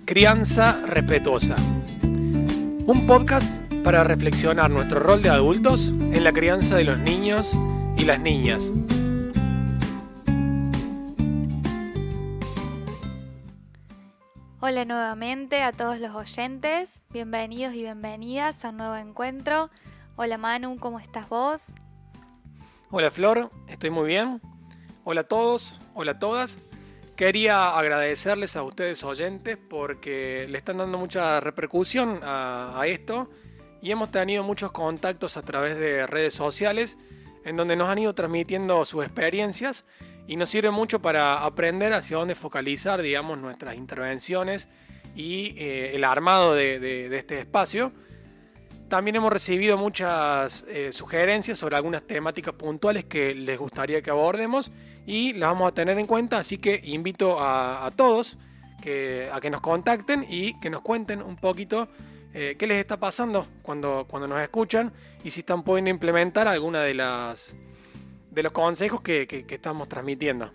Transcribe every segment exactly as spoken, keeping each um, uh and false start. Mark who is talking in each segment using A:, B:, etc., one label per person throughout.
A: Crianza Respetuosa, un podcast para reflexionar nuestro rol de adultos en la crianza de los niños y las niñas.
B: Hola nuevamente a todos los oyentes, bienvenidos y bienvenidas a un nuevo encuentro. Hola Manu, ¿cómo estás vos?
A: Hola Flor, estoy muy bien. Hola a todos, hola a todas. Quería agradecerles a ustedes oyentes porque le están dando mucha repercusión a, a esto y hemos tenido muchos contactos a través de redes sociales en donde nos han ido transmitiendo sus experiencias y nos sirve mucho para aprender hacia dónde focalizar, digamos, nuestras intervenciones y eh, el armado de, de, de este espacio. También hemos recibido muchas eh, sugerencias sobre algunas temáticas puntuales que les gustaría que abordemos y las vamos a tener en cuenta, así que invito a, a todos que, a que nos contacten y que nos cuenten un poquito eh, qué les está pasando cuando, cuando nos escuchan y si están pudiendo implementar alguna de las de los consejos que, que, que estamos transmitiendo.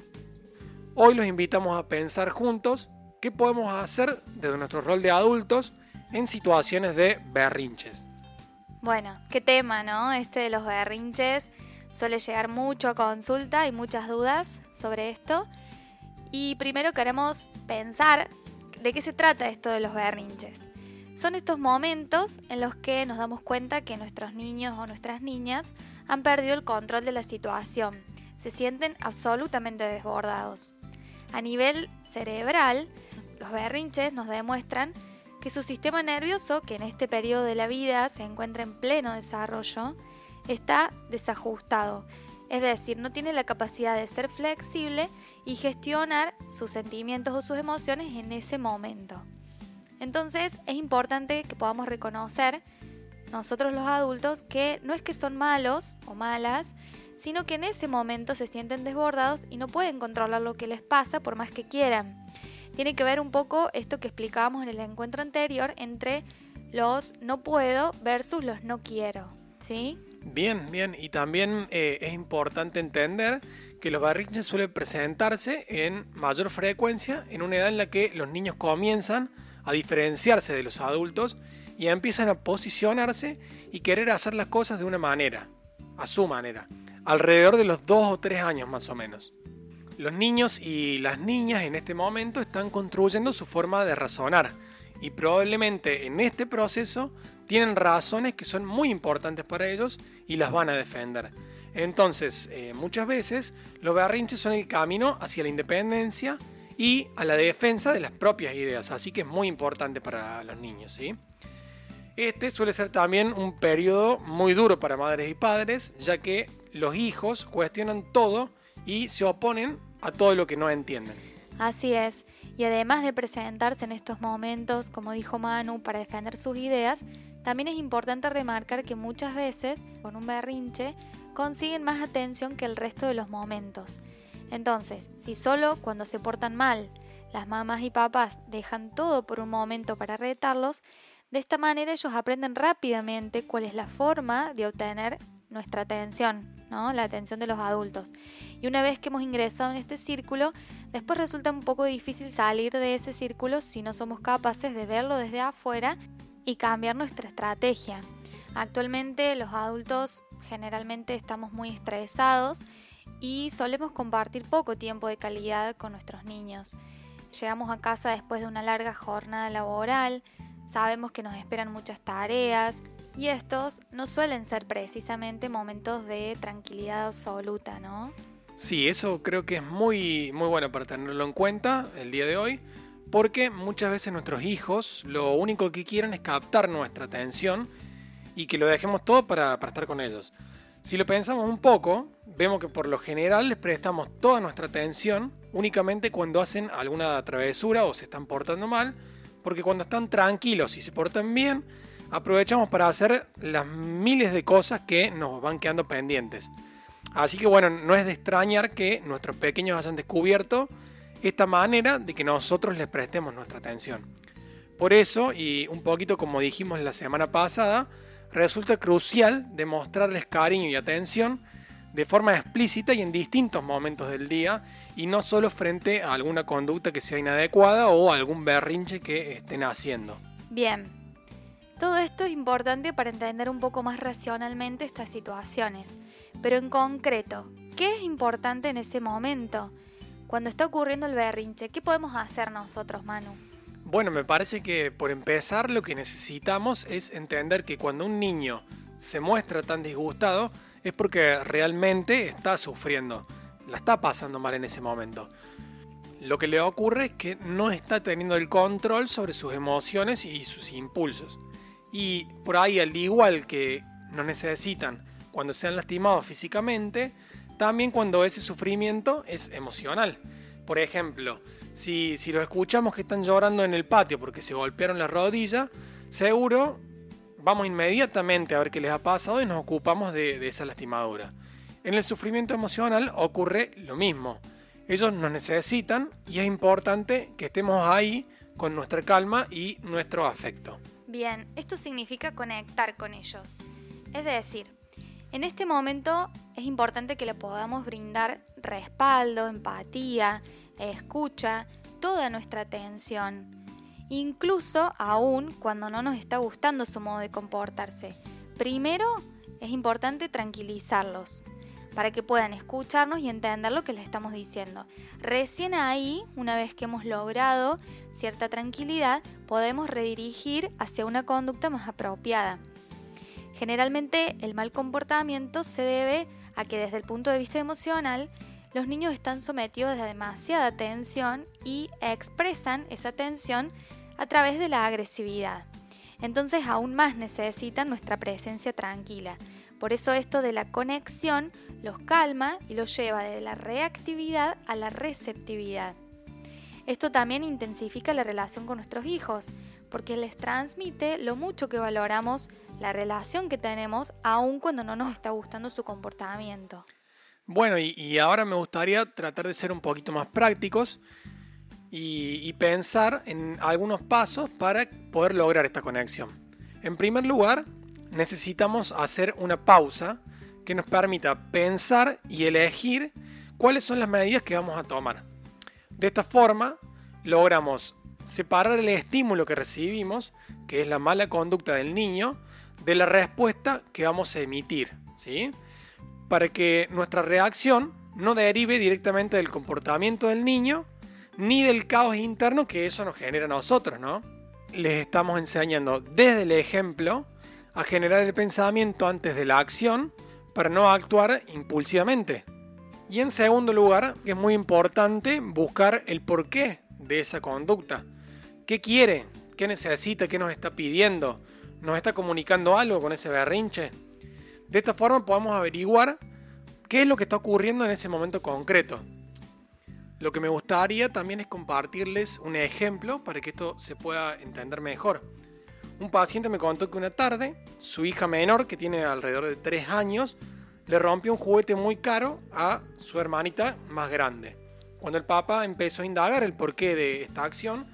A: Hoy los invitamos a pensar juntos qué podemos hacer desde nuestro rol de adultos en situaciones de berrinches.
B: Bueno, qué tema, ¿no? Este de los berrinches suele llegar mucho a consulta y muchas dudas sobre esto. Y primero queremos pensar de qué se trata esto de los berrinches. Son estos momentos en los que nos damos cuenta que nuestros niños o nuestras niñas han perdido el control de la situación. Se sienten absolutamente desbordados. A nivel cerebral, los berrinches nos demuestran que su sistema nervioso, que en este periodo de la vida se encuentra en pleno desarrollo, está desajustado. Es decir, no tiene la capacidad de ser flexible y gestionar sus sentimientos o sus emociones en ese momento. Entonces, es importante que podamos reconocer nosotros los adultos que no es que son malos o malas, sino que en ese momento se sienten desbordados y no pueden controlar lo que les pasa por más que quieran. Tiene que ver un poco esto que explicábamos en el encuentro anterior entre los no puedo versus los no quiero, ¿sí?
A: Bien, bien. Y también eh, es importante entender que los berrinches suelen presentarse en mayor frecuencia en una edad en la que los niños comienzan a diferenciarse de los adultos y empiezan a posicionarse y querer hacer las cosas de una manera, a su manera, alrededor de los dos o tres años más o menos. Los niños y las niñas en este momento están construyendo su forma de razonar y probablemente en este proceso tienen razones que son muy importantes para ellos y las van a defender. Entonces, eh, muchas veces los berrinches son el camino hacia la independencia y a la defensa de las propias ideas, así que es muy importante para los niños, ¿sí? Este suele ser también un periodo muy duro para madres y padres, ya que los hijos cuestionan todo y se oponen a todo lo que no entienden.
B: Así es, y además de presentarse en estos momentos, como dijo Manu, para defender sus ideas, también es importante remarcar que muchas veces, con un berrinche, consiguen más atención que el resto de los momentos. Entonces, si solo cuando se portan mal, las mamás y papás dejan todo por un momento para retarlos, de esta manera ellos aprenden rápidamente cuál es la forma de obtener nuestra atención, ¿no? La atención de los adultos. Y una vez que hemos ingresado en este círculo, después resulta un poco difícil salir de ese círculo si no somos capaces de verlo desde afuera y cambiar nuestra estrategia. Actualmente los adultos generalmente estamos muy estresados y solemos compartir poco tiempo de calidad con nuestros niños. Llegamos a casa después de una larga jornada laboral, sabemos que nos esperan muchas tareas y estos no suelen ser precisamente momentos de tranquilidad absoluta, ¿no?
A: Sí, eso creo que es muy, muy bueno para tenerlo en cuenta el día de hoy, porque muchas veces nuestros hijos lo único que quieren es captar nuestra atención y que lo dejemos todo para, para estar con ellos. Si lo pensamos un poco, vemos que por lo general les prestamos toda nuestra atención únicamente cuando hacen alguna travesura o se están portando mal, porque cuando están tranquilos y se portan bien, aprovechamos para hacer las miles de cosas que nos van quedando pendientes. Así que bueno, no es de extrañar que nuestros pequeños hayan descubierto esta manera de que nosotros les prestemos nuestra atención. Por eso, y un poquito como dijimos la semana pasada, resulta crucial demostrarles cariño y atención de forma explícita y en distintos momentos del día, y no solo frente a alguna conducta que sea inadecuada o algún berrinche que estén haciendo.
B: Bien, todo esto es importante para entender un poco más racionalmente estas situaciones, pero en concreto, ¿qué es importante en ese momento? Cuando está ocurriendo el berrinche, ¿qué podemos hacer nosotros, Manu?
A: Bueno, me parece que por empezar lo que necesitamos es entender que cuando un niño se muestra tan disgustado es porque realmente está sufriendo, la está pasando mal en ese momento. Lo que le ocurre es que no está teniendo el control sobre sus emociones y sus impulsos. Y por ahí, al igual que nos necesitan cuando se han lastimado físicamente, también cuando ese sufrimiento es emocional. Por ejemplo, si, si los escuchamos que están llorando en el patio porque se golpearon la rodilla, seguro vamos inmediatamente a ver qué les ha pasado y nos ocupamos de, de esa lastimadura. En el sufrimiento emocional ocurre lo mismo. Ellos nos necesitan y es importante que estemos ahí con nuestra calma y nuestro afecto.
B: Bien, esto significa conectar con ellos. Es decir, en este momento es importante que le podamos brindar respaldo, empatía, escucha, toda nuestra atención. Incluso aún cuando no nos está gustando su modo de comportarse. Primero es importante tranquilizarlos para que puedan escucharnos y entender lo que les estamos diciendo. Recién ahí, una vez que hemos logrado cierta tranquilidad, podemos redirigir hacia una conducta más apropiada. Generalmente el mal comportamiento se debe a que desde el punto de vista emocional los niños están sometidos a demasiada tensión y expresan esa tensión a través de la agresividad. Entonces aún más necesitan nuestra presencia tranquila. Por eso esto de la conexión los calma y los lleva de la reactividad a la receptividad. Esto también intensifica la relación con nuestros hijos, porque les transmite lo mucho que valoramos la relación que tenemos, aun cuando no nos está gustando su comportamiento.
A: Bueno, y, y ahora me gustaría tratar de ser un poquito más prácticos y, y pensar en algunos pasos para poder lograr esta conexión. En primer lugar, necesitamos hacer una pausa que nos permita pensar y elegir cuáles son las medidas que vamos a tomar. De esta forma, logramos separar el estímulo que recibimos, que es la mala conducta del niño, de la respuesta que vamos a emitir, ¿sí? Para que nuestra reacción no derive directamente del comportamiento del niño, ni del caos interno que eso nos genera a nosotros, ¿no? Les estamos enseñando desde el ejemplo a generar el pensamiento antes de la acción para no actuar impulsivamente. Y en segundo lugar, es muy importante buscar el porqué de esa conducta. ¿Qué quiere? ¿Qué necesita? ¿Qué nos está pidiendo? ¿Nos está comunicando algo con ese berrinche? De esta forma podemos averiguar qué es lo que está ocurriendo en ese momento concreto. Lo que me gustaría también es compartirles un ejemplo para que esto se pueda entender mejor. Un paciente me contó que una tarde, su hija menor, que tiene alrededor de tres años, le rompió un juguete muy caro a su hermanita más grande. Cuando el papá empezó a indagar el porqué de esta acción,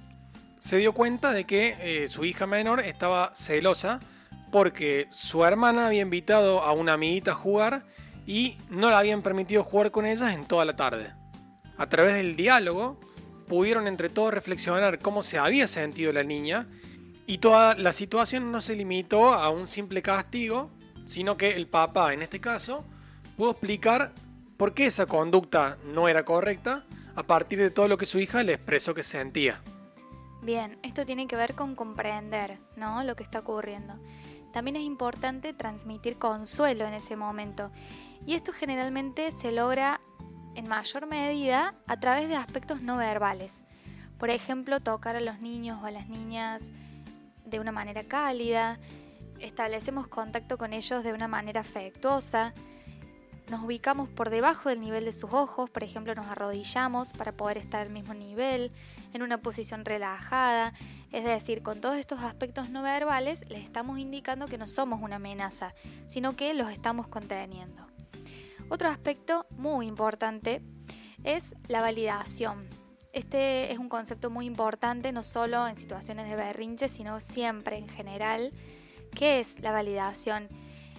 A: se dio cuenta de que eh, su hija menor estaba celosa porque su hermana había invitado a una amiguita a jugar y no le habían permitido jugar con ellas en toda la tarde. A través del diálogo, pudieron entre todos reflexionar cómo se había sentido la niña. Y toda la situación no se limitó a un simple castigo, sino que el papá, en este caso, pudo explicar por qué esa conducta no era correcta a partir de todo lo que su hija le expresó que sentía.
B: Bien, esto tiene que ver con comprender, ¿no?, lo que está ocurriendo. También es importante transmitir consuelo en ese momento. Y esto generalmente se logra en mayor medida a través de aspectos no verbales. Por ejemplo, tocar a los niños o a las niñas de una manera cálida, establecemos contacto con ellos de una manera afectuosa, nos ubicamos por debajo del nivel de sus ojos, por ejemplo nos arrodillamos para poder estar al mismo nivel, en una posición relajada, es decir, con todos estos aspectos no verbales les estamos indicando que no somos una amenaza, sino que los estamos conteniendo. Otro aspecto muy importante es la validación. Este es un concepto muy importante, no solo en situaciones de berrinche, sino siempre en general. ¿Qué es la validación?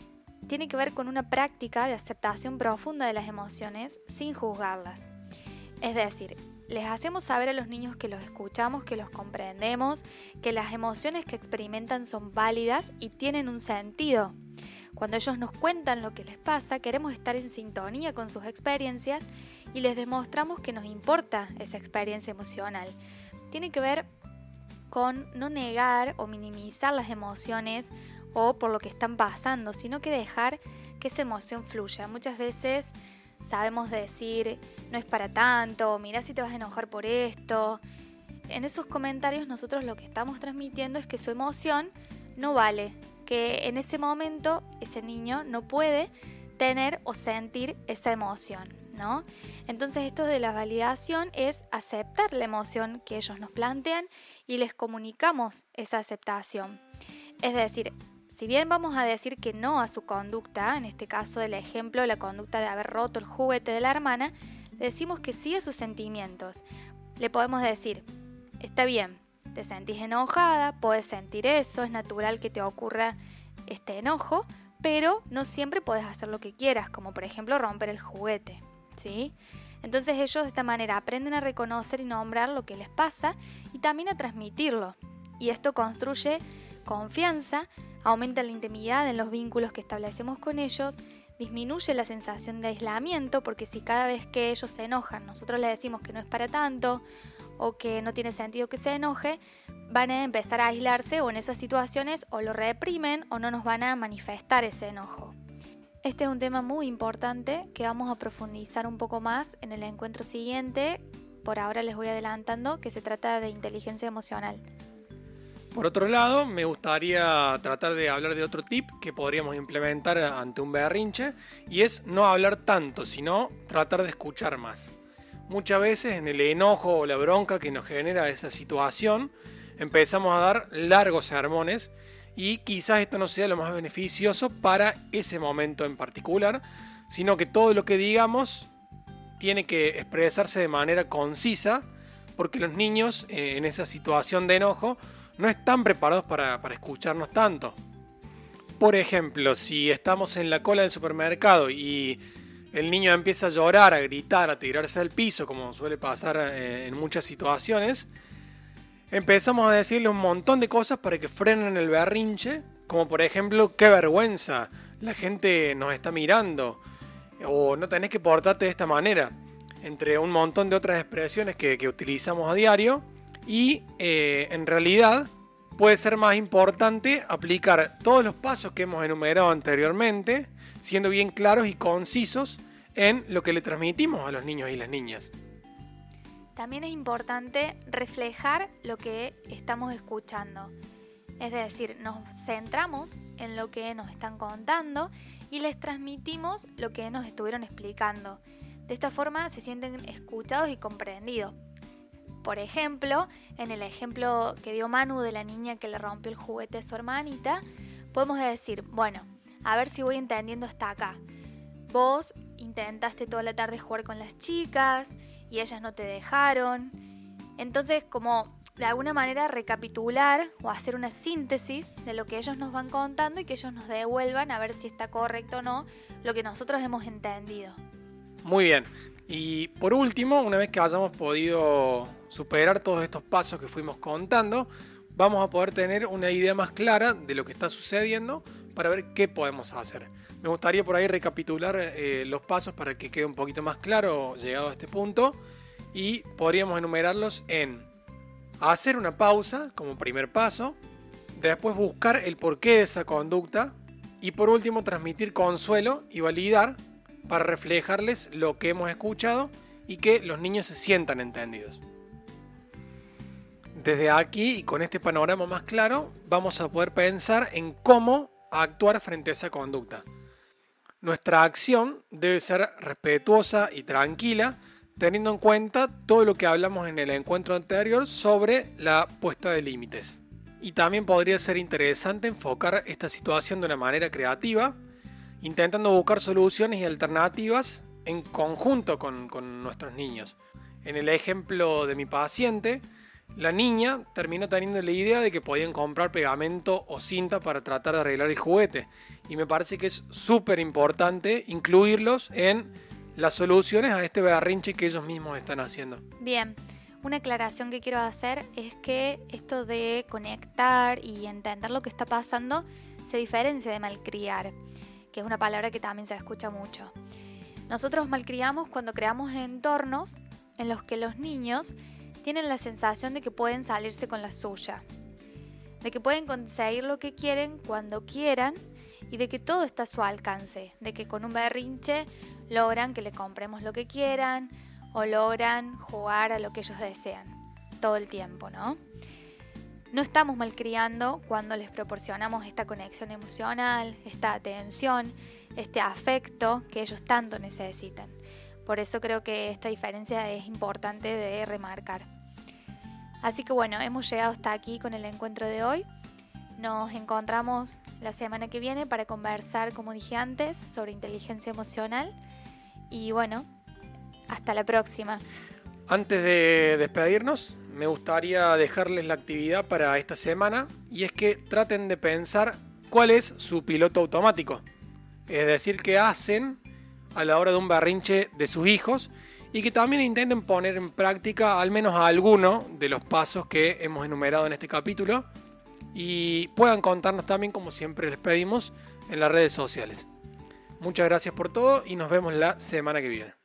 B: tiene que ver con una práctica de aceptación profunda de las emociones sin juzgarlas. Es decir, les hacemos saber a los niños que los escuchamos, que los comprendemos, que las emociones que experimentan son válidas y tienen un sentido. Cuando ellos nos cuentan lo que les pasa, queremos estar en sintonía con sus experiencias y les demostramos que nos importa esa experiencia emocional. Tiene que ver con no negar o minimizar las emociones o por lo que están pasando, sino que dejar que esa emoción fluya. Muchas veces sabemos decir, no es para tanto, mirá si te vas a enojar por esto. En esos comentarios nosotros lo que estamos transmitiendo es que su emoción no vale, que en ese momento ese niño no puede tener o sentir esa emoción, ¿no? Entonces esto de la validación es aceptar la emoción que ellos nos plantean y les comunicamos esa aceptación. Es decir, si bien vamos a decir que no a su conducta, en este caso del ejemplo, la conducta de haber roto el juguete de la hermana, le decimos que sí a sus sentimientos. Le podemos decir, está bien, te sentís enojada, podés sentir eso, es natural que te ocurra este enojo, pero no siempre podés hacer lo que quieras, como por ejemplo romper el juguete, ¿sí? Entonces ellos de esta manera aprenden a reconocer y nombrar lo que les pasa y también a transmitirlo. Y esto construye confianza, aumenta la intimidad en los vínculos que establecemos con ellos, disminuye la sensación de aislamiento, porque si cada vez que ellos se enojan nosotros les decimos que no es para tanto o que no tiene sentido que se enoje, van a empezar a aislarse o en esas situaciones o lo reprimen o no nos van a manifestar ese enojo. Este es un tema muy importante que vamos a profundizar un poco más en el encuentro siguiente. Por ahora les voy adelantando que se trata de inteligencia emocional.
A: Por otro lado, me gustaría tratar de hablar de otro tip que podríamos implementar ante un berrinche, y es no hablar tanto, sino tratar de escuchar más. Muchas veces en el enojo o la bronca que nos genera esa situación, empezamos a dar largos sermones y quizás esto no sea lo más beneficioso para ese momento en particular, sino que todo lo que digamos tiene que expresarse de manera concisa, porque los niños eh, en esa situación de enojo no están preparados para, para escucharnos tanto. Por ejemplo, si estamos en la cola del supermercado y el niño empieza a llorar, a gritar, a tirarse al piso, como suele pasar eh, en muchas situaciones, empezamos a decirle un montón de cosas para que frenen el berrinche, como por ejemplo, qué vergüenza, la gente nos está mirando, o no tenés que portarte de esta manera, entre un montón de otras expresiones que, que utilizamos a diario. Y eh, en realidad puede ser más importante aplicar todos los pasos que hemos enumerado anteriormente, siendo bien claros y concisos en lo que le transmitimos a los niños y las niñas.
B: También es importante reflejar lo que estamos escuchando. Es decir, nos centramos en lo que nos están contando y les transmitimos lo que nos estuvieron explicando. De esta forma se sienten escuchados y comprendidos. Por ejemplo, en el ejemplo que dio Manu de la niña que le rompió el juguete a su hermanita, podemos decir, bueno, a ver si voy entendiendo hasta acá. Vos intentaste toda la tarde jugar con las chicas y ellas no te dejaron. Entonces, como de alguna manera recapitular o hacer una síntesis de lo que ellos nos van contando y que ellos nos devuelvan a ver si está correcto o no lo que nosotros hemos entendido.
A: Muy bien. Y por último, una vez que hayamos podido superar todos estos pasos que fuimos contando, vamos a poder tener una idea más clara de lo que está sucediendo para ver qué podemos hacer. Me gustaría por ahí recapitular eh, los pasos para que quede un poquito más claro llegado a este punto, y podríamos enumerarlos en hacer una pausa como primer paso, después buscar el porqué de esa conducta y por último transmitir consuelo y validar para reflejarles lo que hemos escuchado y que los niños se sientan entendidos. Desde aquí y con este panorama más claro, vamos a poder pensar en cómo actuar frente a esa conducta. Nuestra acción debe ser respetuosa y tranquila, teniendo en cuenta todo lo que hablamos en el encuentro anterior sobre la puesta de límites. Y también podría ser interesante enfocar esta situación de una manera creativa, intentando buscar soluciones y alternativas en conjunto con, con nuestros niños. En el ejemplo de mi paciente, la niña terminó teniendo la idea de que podían comprar pegamento o cinta para tratar de arreglar el juguete. Y me parece que es súper importante incluirlos en las soluciones a este berrinche que ellos mismos están haciendo.
B: Bien, una aclaración que quiero hacer es que esto de conectar y entender lo que está pasando se diferencia de malcriar, que es una palabra que también se escucha mucho. Nosotros malcriamos cuando creamos entornos en los que los niños tienen la sensación de que pueden salirse con la suya, de que pueden conseguir lo que quieren cuando quieran y de que todo está a su alcance, de que con un berrinche logran que le compremos lo que quieran o logran jugar a lo que ellos desean todo el tiempo, ¿no? No estamos malcriando cuando les proporcionamos esta conexión emocional, esta atención, este afecto que ellos tanto necesitan. Por eso creo que esta diferencia es importante de remarcar. Así que bueno, hemos llegado hasta aquí con el encuentro de hoy. Nos encontramos la semana que viene para conversar, como dije antes, sobre inteligencia emocional. Y bueno, hasta la próxima.
A: Antes de despedirnos, me gustaría dejarles la actividad para esta semana, y es que traten de pensar cuál es su piloto automático. Es decir, qué hacen a la hora de un berrinche de sus hijos, y que también intenten poner en práctica al menos alguno de los pasos que hemos enumerado en este capítulo, y puedan contarnos también, como siempre les pedimos, en las redes sociales. Muchas gracias por todo y nos vemos la semana que viene.